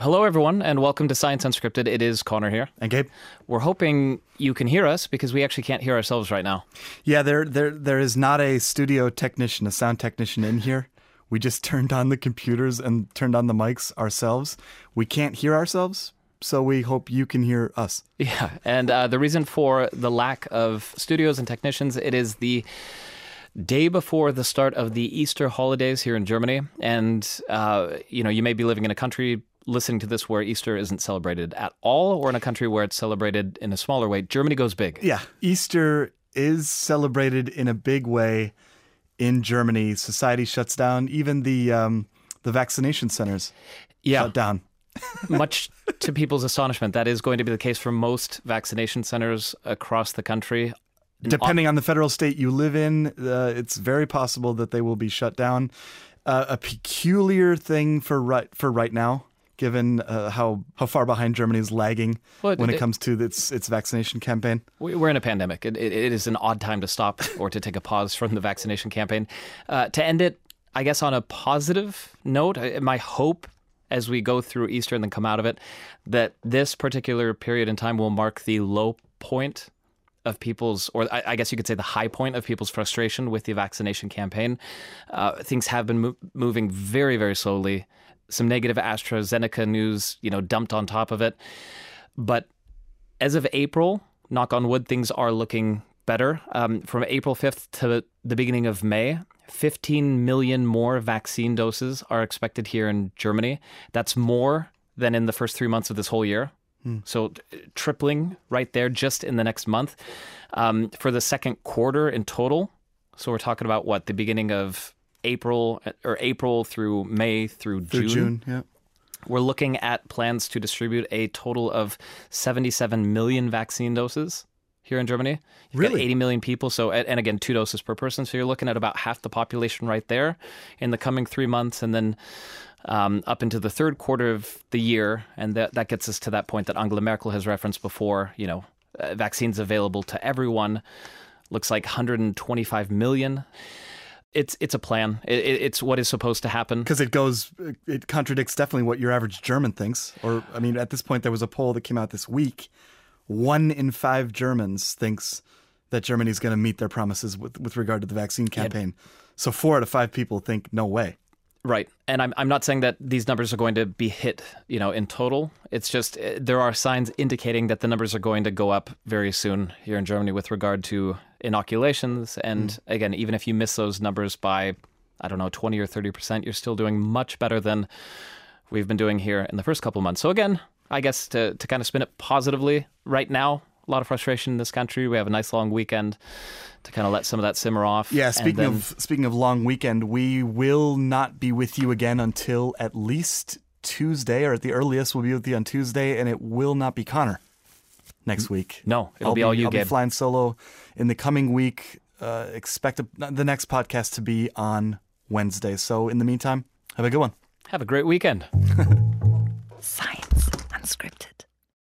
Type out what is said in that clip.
Hello, everyone, and welcome to Science Unscripted. It is Connor here. And Gabe. We're hoping you can hear us because we actually can't hear ourselves right now. Yeah, there is not a studio technician, a sound technician in here. We just turned on the computers and turned on the mics ourselves. We can't hear ourselves, so we hope you can hear us. Yeah, and the reason for the lack of studios and technicians, it is the day before the start of the Easter holidays here in Germany. And, you may be living in a country listening to this where Easter isn't celebrated at all, or in a country where it's celebrated in a smaller way. Germany goes big. Yeah, Easter is celebrated in a big way in Germany. Society shuts down. Even the vaccination centers shut down. Much to people's astonishment, that is going to be the case for most vaccination centers across the country. Depending on the federal state you live in, it's very possible that they will be shut down. A peculiar thing for right now, given how far behind Germany is lagging when it comes to its vaccination campaign. We're in a pandemic. It is an odd time to stop or to take a pause from the vaccination campaign. To end it, I guess, on a positive note, my hope as we go through Easter and then come out of it, that this particular period in time will mark the low point of people's, or I guess you could say the high point of people's frustration with the vaccination campaign. Things have been moving very, very slowly. Some negative AstraZeneca news, dumped on top of it. But as of April, knock on wood, things are looking better. From April 5th to the beginning of May, 15 million more vaccine doses are expected here in Germany. That's more than in the first 3 months of this whole year. So tripling right there just in the next month. For the second quarter in total, so we're talking about the beginning of April through May through June. Yeah. We're looking at plans to distribute a total of 77 million vaccine doses here in Germany. You've got 80 million people, and again, 2 doses per person. So you're looking at about half the population right there in the coming 3 months, and then up into the third quarter of the year. And that gets us to that point that Angela Merkel has referenced before, vaccines available to everyone. Looks like 125 million. It's a plan. It's what is supposed to happen. Because it contradicts definitely what your average German thinks. At this point, there was a poll that came out this week. 1 in 5 Germans thinks that Germany's going to meet their promises with regard to the vaccine campaign. Yeah. So 4 out of 5 people think no way. Right. And I'm not saying that these numbers are going to be hit, in total. It's just there are signs indicating that the numbers are going to go up very soon here in Germany with regard to inoculations. And again, even if you miss those numbers by, 20 or 30%, you're still doing much better than we've been doing here in the first couple of months. So again, I guess to kind of spin it positively, right now, a lot of frustration in this country. We have a nice long weekend to kind of let some of that simmer off. Yeah, speaking of long weekend, we will not be with you again until at least Tuesday, or at the earliest we'll be with you on Tuesday, and it will not be Connor next week. No, it'll be all you, Gabe. I'll be flying solo in the coming week. Expect the next podcast to be on Wednesday. So in the meantime, have a good one. Have a great weekend. Science Unscripted.